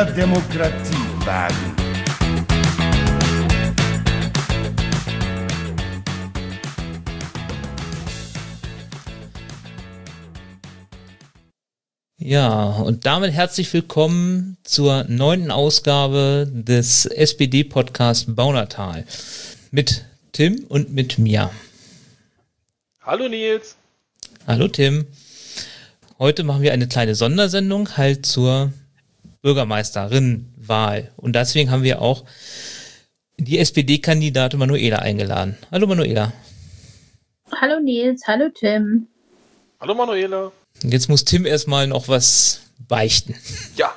mehr Demokratie wagen. Ja, und damit herzlich willkommen zur 9. Ausgabe des SPD-Podcasts Baunatal mit Tim und mit mir. Hallo Nils. Hallo Tim. Heute machen wir eine kleine Sondersendung halt zur Bürgermeisterinnenwahl. Und deswegen haben wir auch die SPD-Kandidatin Manuela eingeladen. Hallo Manuela. Hallo Nils, hallo Tim. Hallo Manuela. Und jetzt muss Tim erstmal noch was beichten. Ja.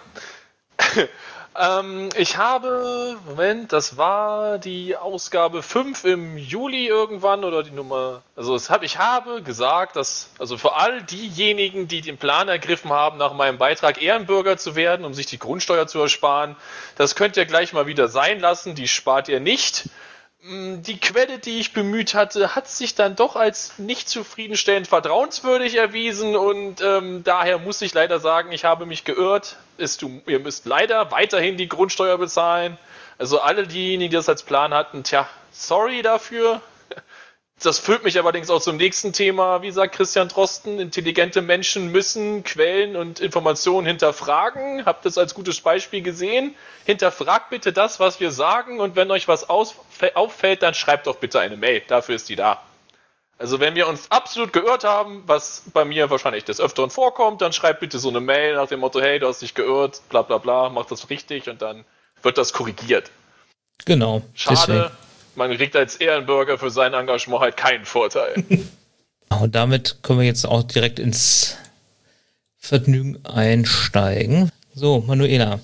Ich habe, das war die Ausgabe 5 im Juli irgendwann oder die Nummer, ich habe gesagt, dass, für all diejenigen, die den Plan ergriffen haben, nach meinem Beitrag Ehrenbürger zu werden, um sich die Grundsteuer zu ersparen, das könnt ihr gleich mal wieder sein lassen, die spart ihr nicht. Die Quelle, die ich bemüht hatte, hat sich dann doch als nicht zufriedenstellend vertrauenswürdig erwiesen und daher muss ich leider sagen, ich habe mich geirrt. Ihr müsst leider weiterhin die Grundsteuer bezahlen. Also alle diejenigen, die das als Plan hatten, sorry dafür. Das führt mich allerdings auch zum nächsten Thema. Wie sagt Christian Drosten, intelligente Menschen müssen Quellen und Informationen hinterfragen. Habt das als gutes Beispiel gesehen. Hinterfragt bitte das, was wir sagen, und wenn euch was auffällt, dann schreibt doch bitte eine Mail. Dafür ist die da. Also wenn wir uns absolut geirrt haben, was bei mir wahrscheinlich des Öfteren vorkommt, dann schreibt bitte so eine Mail nach dem Motto, hey, du hast dich geirrt, bla bla bla, mach das richtig und dann wird das korrigiert. Genau. Schade. Deswegen. Man kriegt als Ehrenbürger für sein Engagement halt keinen Vorteil. Und damit können wir jetzt auch direkt ins Vergnügen einsteigen. So, Manuela.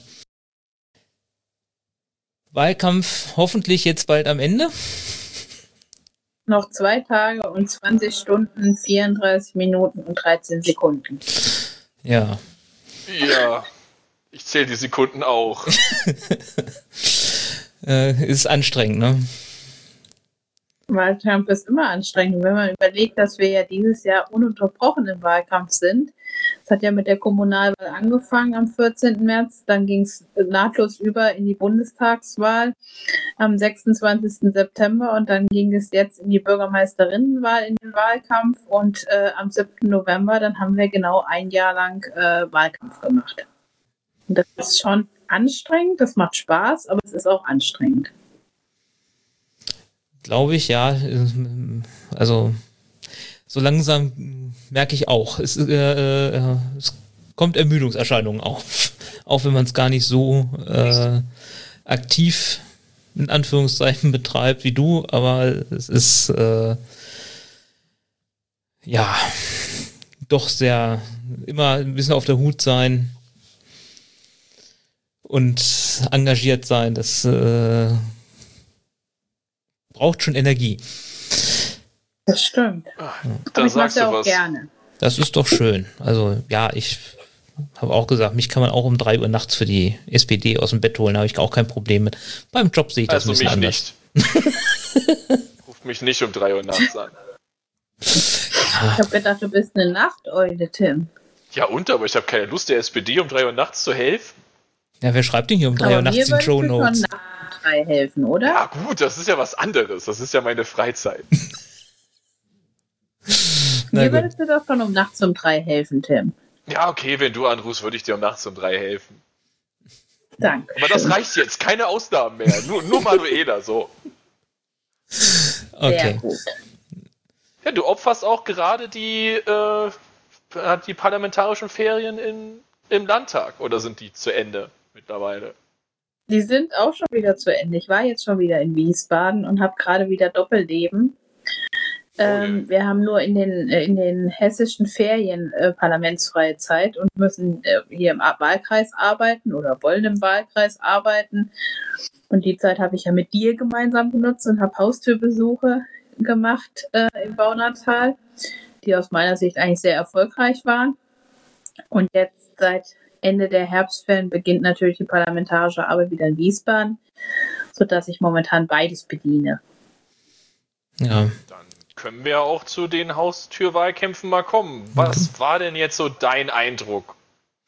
Wahlkampf hoffentlich jetzt bald am Ende. Noch 2 Tage und 20 Stunden, 34 Minuten und 13 Sekunden. Ja. Ja, ich zähle die Sekunden auch. Ist anstrengend, ne? Wahlkampf ist immer anstrengend. Wenn man überlegt, dass wir ja dieses Jahr ununterbrochen im Wahlkampf sind. Es hat ja mit der Kommunalwahl angefangen am 14. März. Dann ging es nahtlos über in die Bundestagswahl am 26. September. Und dann ging es jetzt in die Bürgermeisterinnenwahl in den Wahlkampf. Und am 7. November, dann haben wir genau 1 Jahr lang Wahlkampf gemacht. Und das ist schon anstrengend. Das macht Spaß, aber es ist auch anstrengend. Glaube ich, ja. Also so langsam merke ich auch, es kommt Ermüdungserscheinungen auf. Auch wenn man es gar nicht so aktiv in Anführungszeichen betreibt wie du, aber es ist ja doch sehr immer ein bisschen auf der Hut sein und engagiert sein. Das braucht schon Energie. Das stimmt. Da ich mache es sagst du ja auch was. gerne. Das ist doch schön. Also ja, ich habe auch gesagt, mich kann man auch um 3 Uhr nachts für die SPD aus dem Bett holen, habe ich auch kein Problem mit. Beim Job sehe ich das ein bisschen anders. Nicht. Ruf mich nicht um 3 Uhr nachts an. Ich habe gedacht, du bist eine Nachteule, Tim. Ja aber ich habe keine Lust, der SPD um 3 Uhr nachts zu helfen. Ja, wer schreibt denn hier um 3 Uhr nachts die Shownotes? Mir würdest du schon nachts um 3 helfen, oder? Ja gut, das ist ja was anderes. Das ist ja meine Freizeit. Mir würdest du doch schon nachts um 3 helfen, Tim. Ja, okay, wenn du anrufst, würde ich dir um nachts um 3 helfen. Danke. Aber das reicht jetzt, keine Ausnahmen mehr. Nur Manuela, so. Okay. Sehr gut. Ja, du opferst auch gerade die parlamentarischen Ferien im Landtag. Oder sind die zu Ende mittlerweile? Die sind auch schon wieder zu Ende. Ich war jetzt schon wieder in Wiesbaden und habe gerade wieder Doppelleben. Wir haben nur in den hessischen Ferien parlamentsfreie Zeit und müssen hier im Wahlkreis arbeiten oder wollen im Wahlkreis arbeiten. Und die Zeit habe ich ja mit dir gemeinsam benutzt und habe Haustürbesuche gemacht im Baunatal, die aus meiner Sicht eigentlich sehr erfolgreich waren. Und jetzt seit Ende der Herbstferien beginnt natürlich die parlamentarische Arbeit wieder in Wiesbaden, sodass ich momentan beides bediene. Ja. Dann können wir auch zu den Haustürwahlkämpfen mal kommen. Was war denn jetzt so dein Eindruck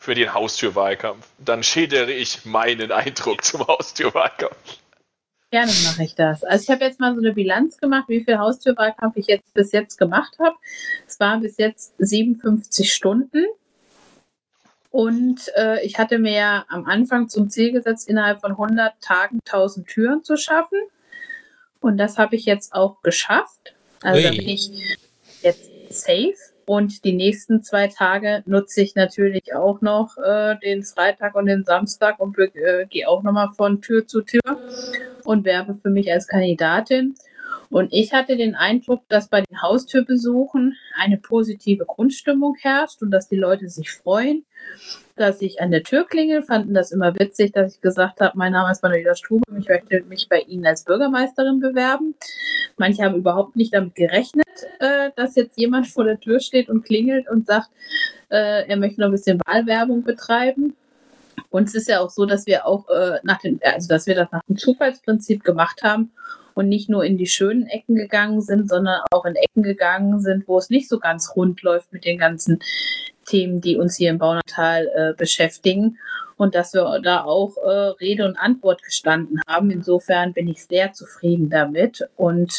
für den Haustürwahlkampf. Dann schildere ich meinen Eindruck zum Haustürwahlkampf. Gerne mache ich das. Also ich habe jetzt mal so eine Bilanz gemacht, wie viel Haustürwahlkampf ich jetzt bis jetzt gemacht habe. Es waren bis jetzt 57 Stunden. Und ich hatte mir ja am Anfang zum Ziel gesetzt, innerhalb von 100 Tagen 1000 Türen zu schaffen. Und das habe ich jetzt auch geschafft. Also da bin ich jetzt safe. Und die nächsten 2 Tage nutze ich natürlich auch noch den Freitag und den Samstag und gehe auch nochmal von Tür zu Tür und werbe für mich als Kandidatin. Und ich hatte den Eindruck, dass bei den Haustürbesuchen eine positive Grundstimmung herrscht und dass die Leute sich freuen, dass ich an der Tür klingel, fanden das immer witzig, dass ich gesagt habe, mein Name ist Manuela Strube, ich möchte mich bei Ihnen als Bürgermeisterin bewerben. Manche haben überhaupt nicht damit gerechnet, dass jetzt jemand vor der Tür steht und klingelt und sagt, er möchte noch ein bisschen Wahlwerbung betreiben. Und es ist ja auch so, dass wir auch dass wir das nach dem Zufallsprinzip gemacht haben und nicht nur in die schönen Ecken gegangen sind, sondern auch in Ecken gegangen sind, wo es nicht so ganz rund läuft mit den ganzen Themen, die uns hier im Baunatal beschäftigen. Und dass wir da auch Rede und Antwort gestanden haben. Insofern bin ich sehr zufrieden damit und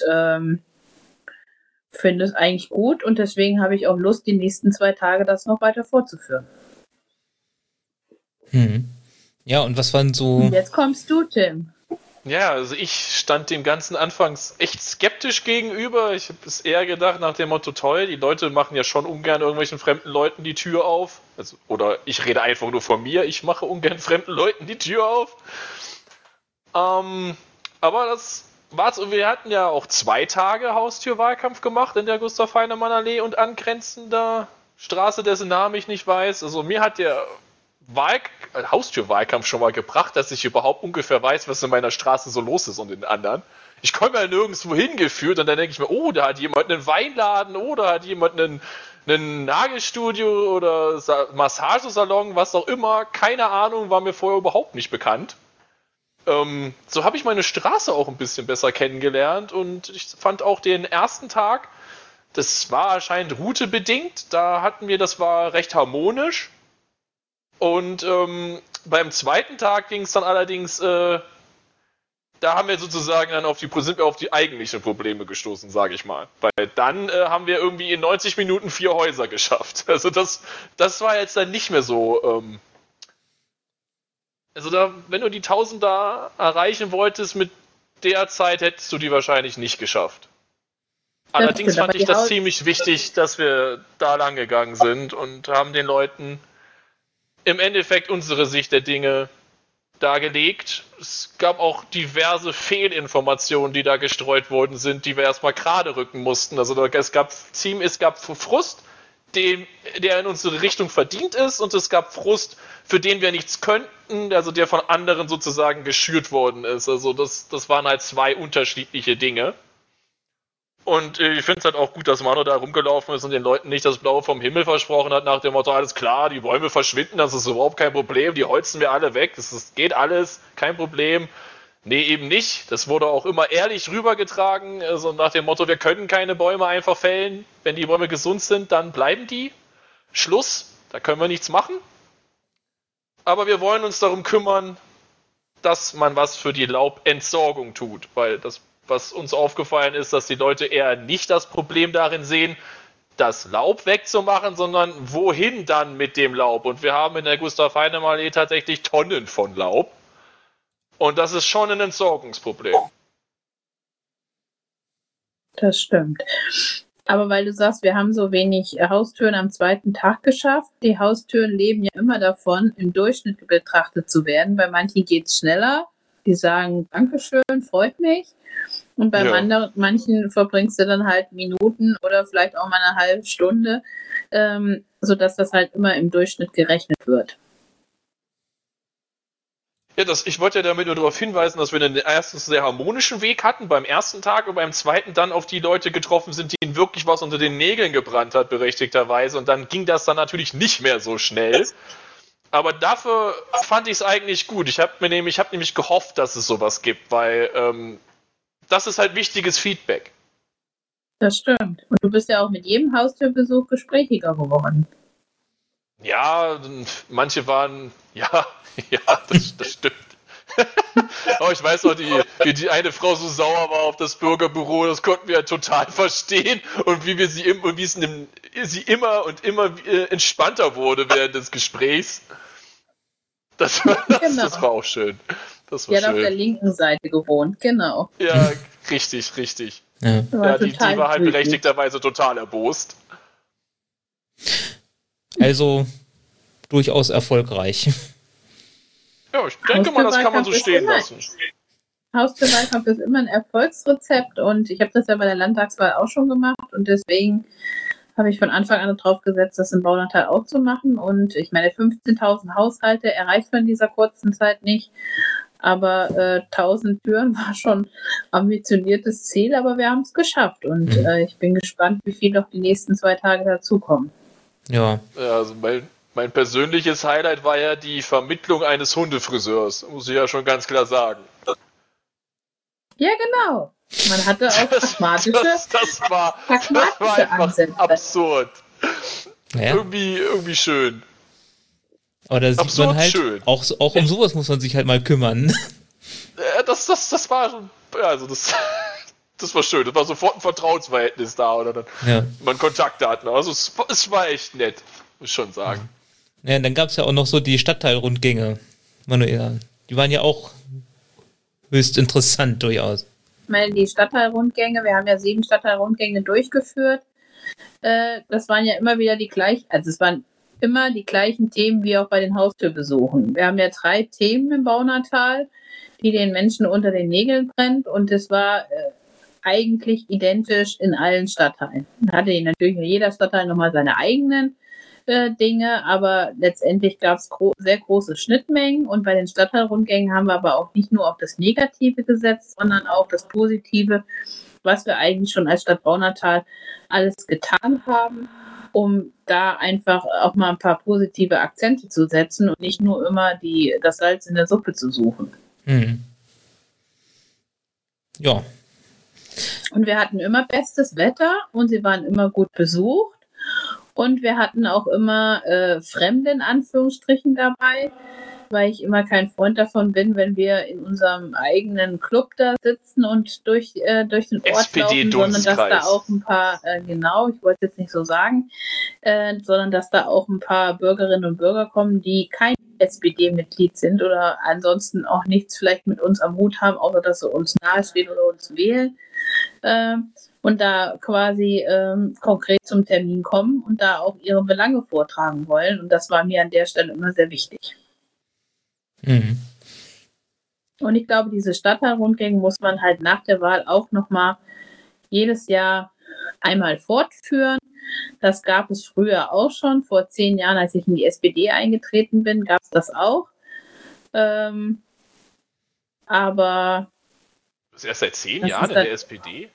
finde es eigentlich gut. Und deswegen habe ich auch Lust, die nächsten 2 Tage das noch weiter fortzuführen. Ja, und was waren so... Und jetzt kommst du, Tim. Ja, also ich stand dem Ganzen anfangs echt skeptisch gegenüber. Ich habe es eher gedacht nach dem Motto, toll, die Leute machen ja schon ungern irgendwelchen fremden Leuten die Tür auf. Also, oder ich rede einfach nur von mir, ich mache ungern fremden Leuten die Tür auf. Aber das war's. Und wir hatten ja auch 2 Tage Haustürwahlkampf gemacht in der Gustav-Heinemann-Allee und angrenzender Straße, dessen Namen ich nicht weiß. Also mir hat der Haustürwahlkampf schon mal gebracht, dass ich überhaupt ungefähr weiß, was in meiner Straße so los ist und in den anderen. Ich komme ja nirgendwo hingeführt und dann denke ich mir, oh, da hat jemand einen Weinladen, oh, da hat jemand einen Nagelstudio oder Massagesalon, was auch immer. Keine Ahnung, war mir vorher überhaupt nicht bekannt. So habe ich meine Straße auch ein bisschen besser kennengelernt und ich fand auch den ersten Tag, das war anscheinend routebedingt, das war recht harmonisch. Und beim zweiten Tag ging es dann allerdings, da haben wir sozusagen dann sind wir auf die eigentlichen Probleme gestoßen, sage ich mal. Weil dann haben wir irgendwie in 90 Minuten 4 Häuser geschafft. Also das war jetzt dann nicht mehr so. Wenn du die 1000 da erreichen wolltest mit der Zeit, hättest du die wahrscheinlich nicht geschafft. Allerdings fand ich das ziemlich wichtig, dass wir da lang gegangen sind und haben den Leuten im Endeffekt unsere Sicht der Dinge dargelegt. Es gab auch diverse Fehlinformationen, die da gestreut worden sind, die wir erstmal gerade rücken mussten. Also es gab Frust, der in unsere Richtung verdient ist, und es gab Frust, für den wir nichts könnten, also der von anderen sozusagen geschürt worden ist. Also das waren halt 2 unterschiedliche Dinge. Und ich finde es halt auch gut, dass Manu da rumgelaufen ist und den Leuten nicht das Blaue vom Himmel versprochen hat, nach dem Motto, alles klar, die Bäume verschwinden, das ist überhaupt kein Problem, die holzen wir alle weg, das geht alles, kein Problem. Nee, eben nicht. Das wurde auch immer ehrlich rübergetragen, also nach dem Motto, wir können keine Bäume einfach fällen, wenn die Bäume gesund sind, dann bleiben die. Schluss, da können wir nichts machen. Aber wir wollen uns darum kümmern, dass man was für die Laubentsorgung tut, weil das, was uns aufgefallen ist, dass die Leute eher nicht das Problem darin sehen, das Laub wegzumachen, sondern wohin dann mit dem Laub. Und wir haben in der Gustav-Heinemann-Allee tatsächlich Tonnen von Laub. Und das ist schon ein Entsorgungsproblem. Das stimmt. Aber weil du sagst, wir haben so wenig Haustüren am 2. Tag geschafft. Die Haustüren leben ja immer davon, im Durchschnitt betrachtet zu werden. Bei manchen geht es schneller. Die sagen, Dankeschön, freut mich. Und bei manchen verbringst du dann halt Minuten oder vielleicht auch mal eine halbe Stunde, sodass das halt immer im Durchschnitt gerechnet wird. Ja, ich wollte ja damit nur darauf hinweisen, dass wir einen erstens sehr harmonischen Weg hatten beim ersten Tag und beim zweiten dann auf die Leute getroffen sind, denen wirklich was unter den Nägeln gebrannt hat, berechtigterweise. Und dann ging das dann natürlich nicht mehr so schnell. Aber dafür fand ich es eigentlich gut. Ich habe nämlich gehofft, dass es sowas gibt, weil das ist halt wichtiges Feedback. Das stimmt. Und du bist ja auch mit jedem Haustürbesuch gesprächiger geworden. Ja, manche waren, ja, das stimmt. Aber ich weiß noch, wie die eine Frau so sauer war auf das Bürgerbüro, das konnten wir ja total verstehen und wie sie immer und immer entspannter wurde während des Gesprächs. Das war auch schön. Das war die hat auf der linken Seite gewohnt, genau. Ja, richtig. Ja. Die war halt berechtigterweise total erbost. Also durchaus erfolgreich. Ja, ich denke mal, das kann man so stehen lassen. Haustürwahlkampf ist immer ein Erfolgsrezept und ich habe das ja bei der Landtagswahl auch schon gemacht und deswegen habe ich von Anfang an drauf gesetzt, das im Baunatal auch zu machen. Und ich meine, 15.000 Haushalte erreicht man in dieser kurzen Zeit nicht. Aber 1.000 Türen war schon ambitioniertes Ziel, aber wir haben es geschafft. Und ich bin gespannt, wie viel noch die nächsten 2 Tage dazukommen. Ja. Also mein persönliches Highlight war ja die Vermittlung eines Hundefriseurs, muss ich ja schon ganz klar sagen. Ja, genau. Man hatte auch pragmatische das war einfach Ansätze. Absurd. Ja. Irgendwie schön. Aber da sieht Absurd man halt, schön. auch um sowas muss man sich halt mal kümmern. Das war schon, also das war schön. Das war sofort ein Vertrauensverhältnis da, oder dann man Kontakte hatten. Also es war echt nett, muss ich schon sagen. Ja, dann gab es ja auch noch so die Stadtteilrundgänge, Manuela. Die waren ja auch höchst interessant durchaus. Ich meine, die Stadtteilrundgänge, wir haben ja 7 Stadtteilrundgänge durchgeführt. Das waren ja immer wieder die gleichen, also es waren immer die gleichen Themen wie auch bei den Haustürbesuchen. Wir haben ja 3 Themen im Baunatal, die den Menschen unter den Nägeln brennt und es war eigentlich identisch in allen Stadtteilen. Da hatte natürlich jeder Stadtteil nochmal seine eigenen Dinge, aber letztendlich gab es sehr große Schnittmengen und bei den Stadtteilrundgängen haben wir aber auch nicht nur auf das Negative gesetzt, sondern auch das Positive, was wir eigentlich schon als Stadt Baunatal alles getan haben, um da einfach auch mal ein paar positive Akzente zu setzen und nicht nur immer das Salz in der Suppe zu suchen. Ja. Und wir hatten immer bestes Wetter und sie waren immer gut besucht. Und wir hatten auch immer Fremde in Anführungsstrichen dabei, weil ich immer kein Freund davon bin, wenn wir in unserem eigenen Club da sitzen und durch den Ort laufen, sondern dass da auch ein paar, ich wollte es jetzt nicht so sagen, sondern dass da auch ein paar Bürgerinnen und Bürger kommen, die kein SPD-Mitglied sind oder ansonsten auch nichts vielleicht mit uns am Hut haben, außer dass sie uns nahestehen oder uns wählen. Und da quasi konkret zum Termin kommen und da auch ihre Belange vortragen wollen. Und das war mir an der Stelle immer sehr wichtig. Und ich glaube, diese Stadtteilrundgänge muss man halt nach der Wahl auch nochmal jedes Jahr einmal fortführen. Das gab es früher auch schon. Vor 10 Jahren, als ich in die SPD eingetreten bin, gab es das auch. Aber... Das ist erst seit 10 Jahren in der SPD?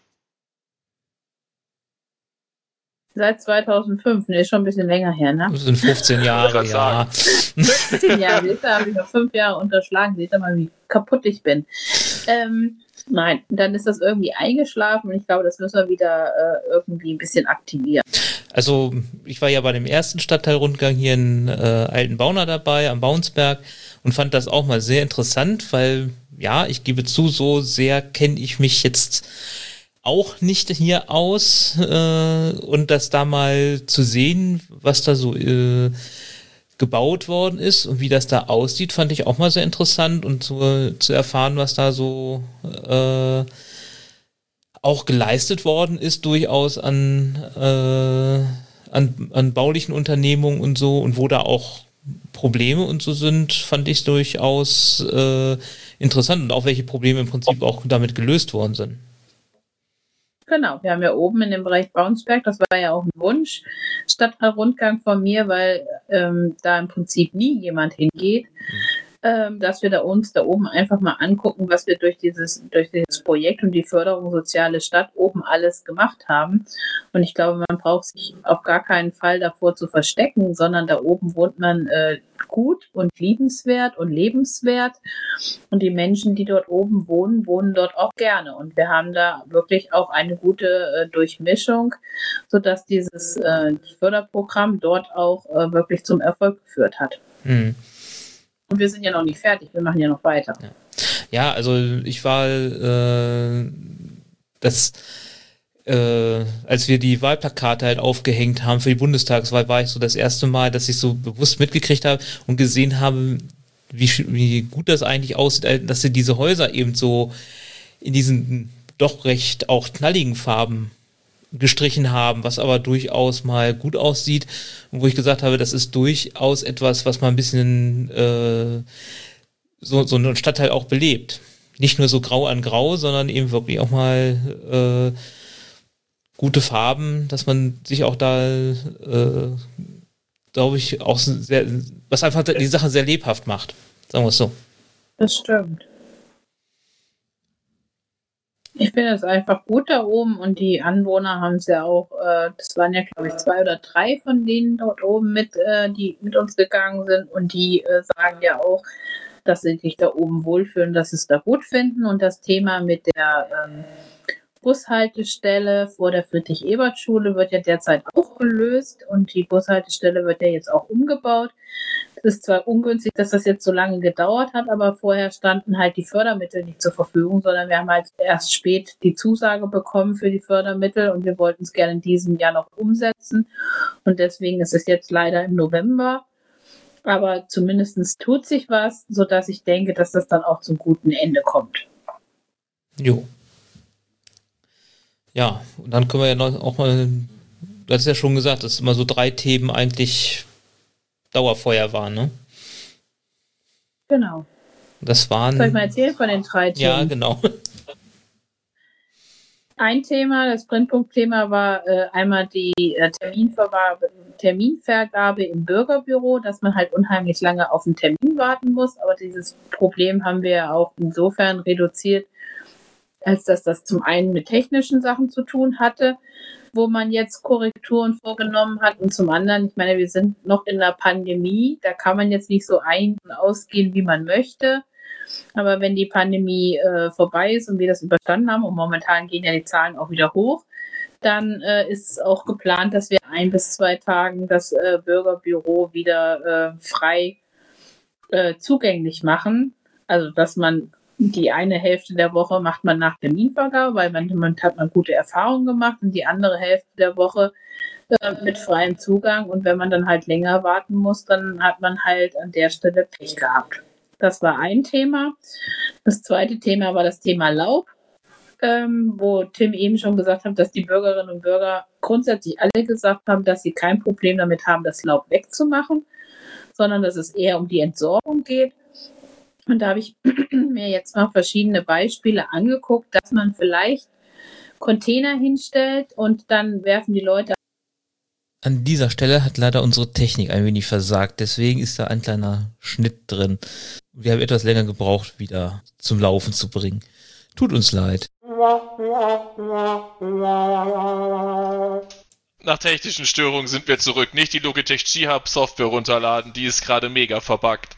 Seit 2005, schon ein bisschen länger her, ne? Das sind 15 Jahre, ja. 15 Jahre, da habe ich noch 5 Jahre unterschlagen, seht ihr mal, wie kaputt ich bin. Nein, dann ist das irgendwie eingeschlafen und ich glaube, das müssen wir wieder irgendwie ein bisschen aktivieren. Also ich war ja bei dem ersten Stadtteilrundgang hier in Altenbauna dabei, am Baunsberg und fand das auch mal sehr interessant, weil, ja, ich gebe zu, so sehr kenne ich mich jetzt auch nicht hier aus und das da mal zu sehen, was da so gebaut worden ist und wie das da aussieht, fand ich auch mal sehr interessant und zu erfahren, was da so auch geleistet worden ist, durchaus an baulichen Unternehmungen und so und wo da auch Probleme und so sind, fand ich durchaus interessant und auch welche Probleme im Prinzip auch damit gelöst worden sind. Genau, wir haben ja oben in dem Bereich Baunsberg, das war ja auch ein Wunsch, Stadtteilrundgang von mir, weil da im Prinzip nie jemand hingeht. dass wir uns da oben einfach mal angucken, was wir durch dieses Projekt und die Förderung Soziale Stadt oben alles gemacht haben. Und ich glaube, man braucht sich auf gar keinen Fall davor zu verstecken, sondern da oben wohnt man gut und liebenswert und lebenswert. Und die Menschen, die dort oben wohnen, wohnen dort auch gerne. Und wir haben da wirklich auch eine gute Durchmischung, sodass dieses Förderprogramm dort auch wirklich zum Erfolg geführt hat. Mhm. Und wir sind ja noch nicht fertig, wir machen ja noch weiter. Ja, also ich war als wir die Wahlplakate halt aufgehängt haben für die Bundestagswahl, war ich so das erste Mal, dass ich so bewusst mitgekriegt habe und gesehen habe, wie gut das eigentlich aussieht, dass sie diese Häuser eben so in diesen doch recht auch knalligen Farben gestrichen haben, was aber durchaus mal gut aussieht und wo ich gesagt habe, das ist durchaus etwas, was mal ein bisschen so einen Stadtteil auch belebt. Nicht nur so grau an grau, sondern eben wirklich auch mal gute Farben, dass man sich auch da, glaube ich, auch sehr, was einfach die Sache sehr lebhaft macht. Sagen wir es so. Das stimmt. Ich finde es einfach gut da oben und die Anwohner haben es ja auch, das waren ja glaube ich 2 oder 3 von denen dort oben die mit uns gegangen sind und die sagen ja auch, dass sie sich da oben wohlfühlen, dass sie es da gut finden und das Thema mit der Bushaltestelle vor der Friedrich-Ebert-Schule wird ja derzeit auch gelöst und die Bushaltestelle wird ja jetzt auch umgebaut. Es ist zwar ungünstig, dass das jetzt so lange gedauert hat, aber vorher standen halt die Fördermittel nicht zur Verfügung, sondern wir haben halt erst spät die Zusage bekommen für die Fördermittel und wir wollten es gerne in diesem Jahr noch umsetzen und deswegen ist es jetzt leider im November, aber zumindest tut sich was, sodass ich denke, dass das dann auch zum guten Ende kommt. Jo. Ja, und dann können wir ja noch auch mal, du hast ja schon gesagt, dass immer so 3 Themen eigentlich Dauerfeuer waren, ne? Genau. Das waren. Soll ich mal erzählen von den 3 Themen? Ja, genau. Ein Thema, das Brennpunktthema war einmal die Terminvergabe im Bürgerbüro, dass man halt unheimlich lange auf einen Termin warten muss. Aber dieses Problem haben wir ja auch insofern reduziert, als dass das zum einen mit technischen Sachen zu tun hatte, wo man jetzt Korrekturen vorgenommen hat und zum anderen, ich meine, wir sind noch in der Pandemie, da kann man jetzt nicht so ein- und ausgehen, wie man möchte, aber wenn die Pandemie vorbei ist und wir das überstanden haben und momentan gehen ja die Zahlen auch wieder hoch, dann ist auch geplant, dass wir 1 bis 2 Tagen das Bürgerbüro wieder frei zugänglich machen, also dass man die eine Hälfte der Woche macht man nach Terminvergabe, weil man hat gute Erfahrungen gemacht und die andere Hälfte der Woche mit freiem Zugang. Und wenn man dann halt länger warten muss, dann hat man halt an der Stelle Pech gehabt. Das war ein Thema. Das zweite Thema war das Thema Laub, wo Tim eben schon gesagt hat, dass die Bürgerinnen und Bürger grundsätzlich alle gesagt haben, dass sie kein Problem damit haben, das Laub wegzumachen, sondern dass es eher um die Entsorgung geht. Und da habe ich mir jetzt mal verschiedene Beispiele angeguckt, dass man vielleicht Container hinstellt und dann werfen die Leute. An dieser Stelle hat leider unsere Technik ein wenig versagt, deswegen ist da ein kleiner Schnitt drin. Wir haben etwas länger gebraucht, wieder zum Laufen zu bringen. Tut uns leid. Nach technischen Störungen sind wir zurück. Nicht die Logitech G-Hub Software runterladen, die ist gerade mega verbuggt.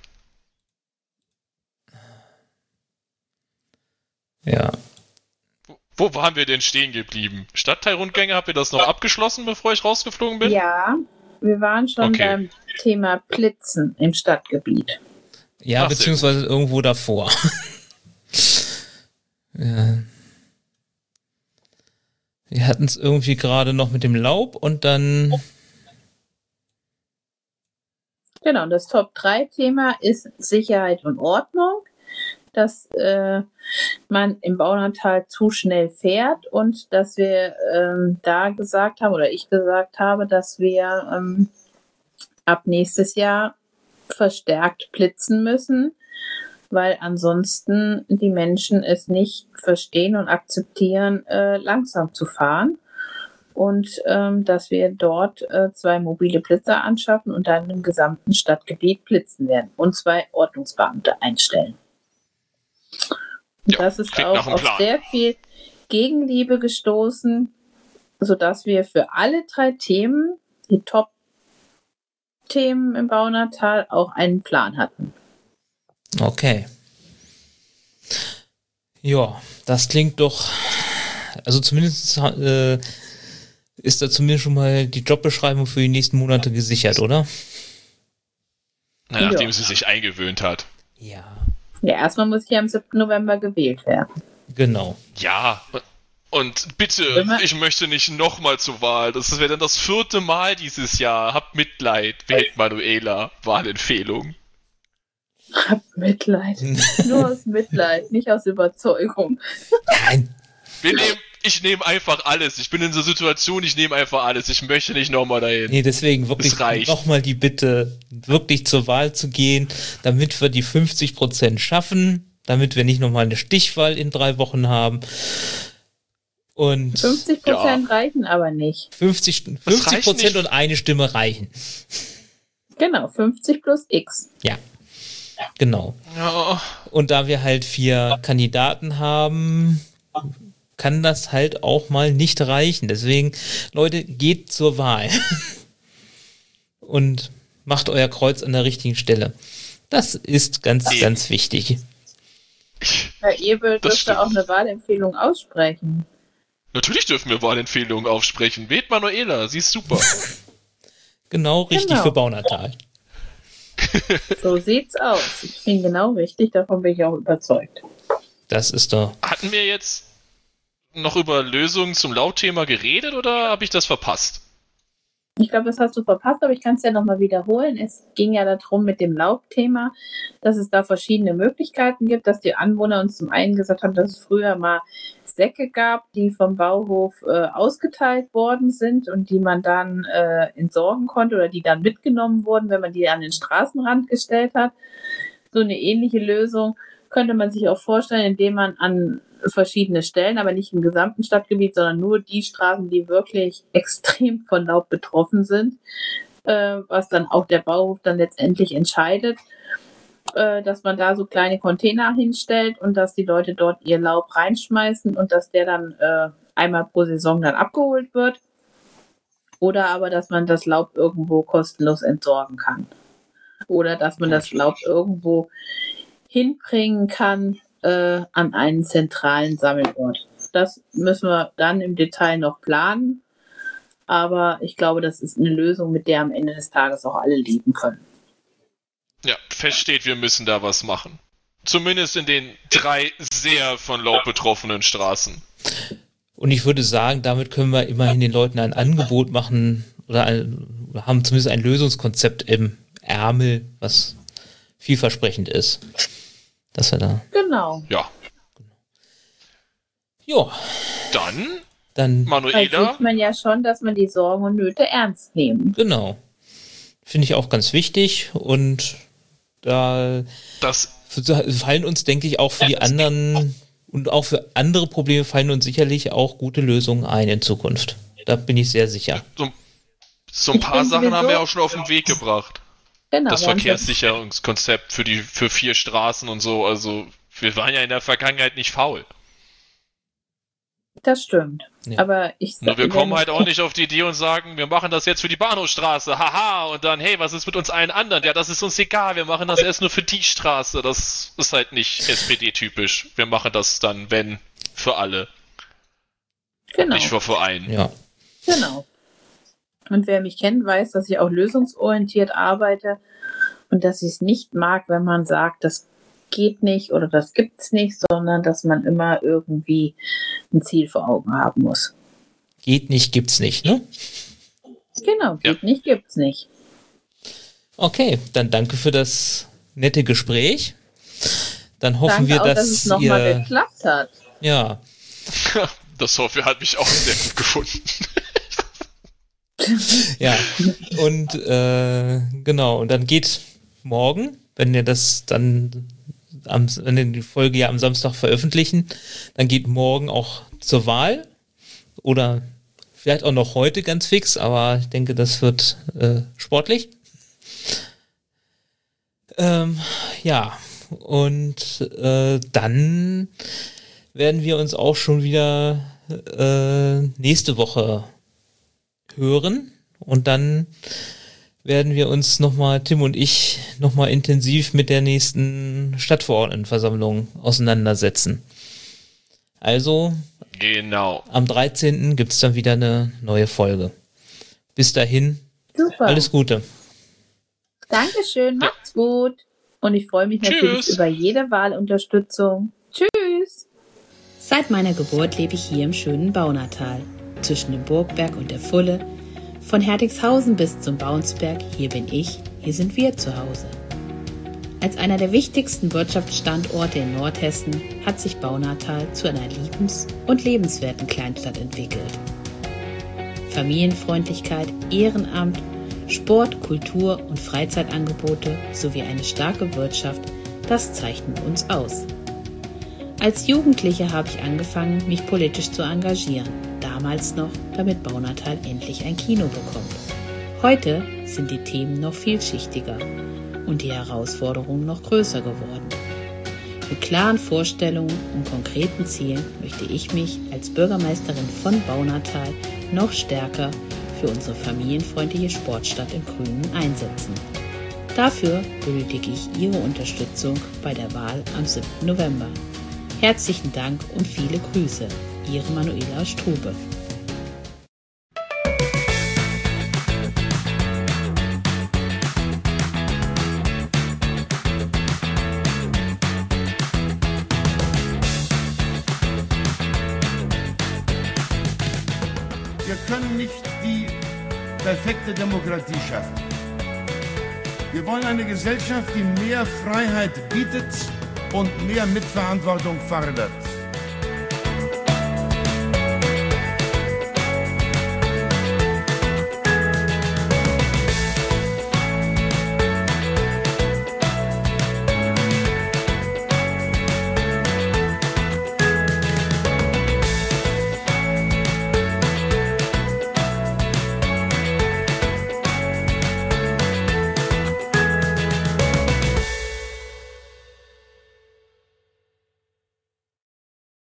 Ja. Wo waren wir denn stehen geblieben? Stadtteilrundgänge, habt ihr das noch abgeschlossen, bevor ich rausgeflogen bin? Ja, wir waren schon beim Thema Blitzen im Stadtgebiet. Ja, beziehungsweise irgendwo davor. Ja. Wir hatten es irgendwie gerade noch mit dem Laub und dann... Genau, das Top-3-Thema ist Sicherheit und Ordnung. Dass man im Baunatal zu schnell fährt und dass wir da gesagt haben, oder ich gesagt habe, dass wir ab nächstes Jahr verstärkt blitzen müssen, weil ansonsten die Menschen es nicht verstehen und akzeptieren, langsam zu fahren. und dass wir dort 2 mobile Blitzer anschaffen und dann im gesamten Stadtgebiet blitzen werden und 2 Ordnungsbeamte einstellen. Und das ist auch auf sehr viel Gegenliebe gestoßen, sodass wir für alle 3 Themen, die Top-Themen im Baunatal, auch einen Plan hatten. Okay. Ja, das klingt doch, also zumindest ist da zumindest schon mal die Jobbeschreibung für die nächsten Monate gesichert, oder? Na, nachdem sie sich eingewöhnt hat. Ja. Ja, erstmal muss ich am 7. November gewählt werden. Genau. Ja, und bitte, ich möchte nicht nochmal zur Wahl. Das wäre dann das 4. Mal dieses Jahr. Habt Mitleid, wählt Manuela. Wahlempfehlung. Hab Mitleid. Nur aus Mitleid, nicht aus Überzeugung. Nein. Ich nehme einfach alles. Ich bin in so Situation, ich nehme einfach alles. Ich möchte nicht nochmal dahin. Nee, deswegen wirklich nochmal die Bitte, wirklich zur Wahl zu gehen, damit wir die 50% schaffen, damit wir nicht nochmal eine Stichwahl in 3 Wochen haben. Und 50% reichen aber nicht. 50% und eine Stimme reichen. Genau, 50 plus X. Ja. Genau. Ja. Und da wir halt 4 Kandidaten haben, kann das halt auch mal nicht reichen. Deswegen, Leute, geht zur Wahl. Und macht euer Kreuz an der richtigen Stelle. Das ist ganz, ganz wichtig. Herr Ebel dürfte auch eine Wahlempfehlung aussprechen. Natürlich dürfen wir Wahlempfehlungen aufsprechen. Wählt Manuela, sie ist super. Genau richtig für Baunatal. So sieht's aus. Ich bin genau richtig, davon bin ich auch überzeugt. Das ist doch. Hatten wir jetzt noch über Lösungen zum Laubthema geredet oder habe ich das verpasst? Ich glaube, das hast du verpasst, aber ich kann es ja nochmal wiederholen. Es ging ja darum mit dem Laubthema, dass es da verschiedene Möglichkeiten gibt, dass die Anwohner uns zum einen gesagt haben, dass es früher mal Säcke gab, die vom Bauhof ausgeteilt worden sind und die man dann entsorgen konnte oder die dann mitgenommen wurden, wenn man die an den Straßenrand gestellt hat. So eine ähnliche Lösung könnte man sich auch vorstellen, indem man an verschiedene Stellen, aber nicht im gesamten Stadtgebiet, sondern nur die Straßen, die wirklich extrem von Laub betroffen sind, was dann auch der Bauhof dann letztendlich entscheidet, dass man da so kleine Container hinstellt und dass die Leute dort ihr Laub reinschmeißen und dass der dann einmal pro Saison dann abgeholt wird. Oder aber, dass man das Laub irgendwo kostenlos entsorgen kann. Oder dass man das Laub irgendwo hinbringen kann an einen zentralen Sammelort. Das müssen wir dann im Detail noch planen. Aber ich glaube, das ist eine Lösung, mit der am Ende des Tages auch alle leben können. Ja, feststeht, wir müssen da was machen. Zumindest in den 3 sehr von Laub betroffenen Straßen. Und ich würde sagen, damit können wir immerhin den Leuten ein Angebot machen oder haben zumindest ein Lösungskonzept im Ärmel, was vielversprechend ist. Dass wir da. Genau. Ja. Ja. Dann Manuela. Da sieht man ja schon, dass man die Sorgen und Nöte ernst nehmen. Genau. Finde ich auch ganz wichtig und da fallen uns, denke ich, auch für die anderen und auch für andere Probleme fallen uns sicherlich auch gute Lösungen ein in Zukunft. Da bin ich sehr sicher. So ein paar Sachen haben wir auch schon auf den Weg gebracht. Genau, das Verkehrssicherungskonzept für 4 Straßen und so. Also wir waren ja in der Vergangenheit nicht faul. Das stimmt. Ja. Aber nur wir kommen halt auch nicht auf die Idee und sagen, wir machen das jetzt für die Bahnhofstraße. Haha. Und dann, hey, was ist mit uns allen anderen? Ja, das ist uns egal. Wir machen das erst nur für die Straße. Das ist halt nicht SPD-typisch. Wir machen das dann, wenn, für alle. Genau. Nicht für einen. Ja. Genau. Und wer mich kennt, weiß, dass ich auch lösungsorientiert arbeite und dass ich es nicht mag, wenn man sagt, das geht nicht oder das gibt's nicht, sondern dass man immer irgendwie ein Ziel vor Augen haben muss. Geht nicht, gibt's nicht, ne? Genau, geht nicht, gibt's nicht. Okay, dann danke für das nette Gespräch. Dann hoffen danke wir, auch, dass es nochmal geklappt hat. Ja. Das hat mich auch sehr gut gefunden. Ja, und genau, und dann geht morgen, wenn wir das dann wenn wir die Folge ja am Samstag veröffentlichen, dann geht morgen auch zur Wahl oder Vielleicht auch noch heute ganz fix, aber ich denke, das wird sportlich. Ja, und dann werden wir uns auch schon wieder nächste Woche hören und dann werden wir uns Tim und ich nochmal intensiv mit der nächsten Stadtverordnetenversammlung auseinandersetzen. Also, genau. Am 13. gibt es dann wieder eine neue Folge. Bis dahin, Super. Alles Gute. Dankeschön, macht's gut. Und ich freue mich natürlich über jede Wahlunterstützung. Tschüss. Seit meiner Geburt lebe ich hier im schönen Baunatal, zwischen dem Burgberg und der Fulle. Von Hertigshausen bis zum Baunsberg, hier bin ich, hier sind wir zu Hause. Als einer der wichtigsten Wirtschaftsstandorte in Nordhessen hat sich Baunatal zu einer liebens- und lebenswerten Kleinstadt entwickelt. Familienfreundlichkeit, Ehrenamt, Sport, Kultur und Freizeitangebote sowie eine starke Wirtschaft, das zeichnet uns aus. Als Jugendliche habe ich angefangen, mich politisch zu engagieren, damals noch, damit Baunatal endlich ein Kino bekommt. Heute sind die Themen noch vielschichtiger und die Herausforderungen noch größer geworden. Mit klaren Vorstellungen und konkreten Zielen möchte ich mich als Bürgermeisterin von Baunatal noch stärker für unsere familienfreundliche Sportstadt im Grünen einsetzen. Dafür benötige ich Ihre Unterstützung bei der Wahl am 7. November. Herzlichen Dank und viele Grüße. Ihre Manuela Strube. Wir können nicht die perfekte Demokratie schaffen. Wir wollen eine Gesellschaft, die mehr Freiheit bietet und mehr Mitverantwortung fordert.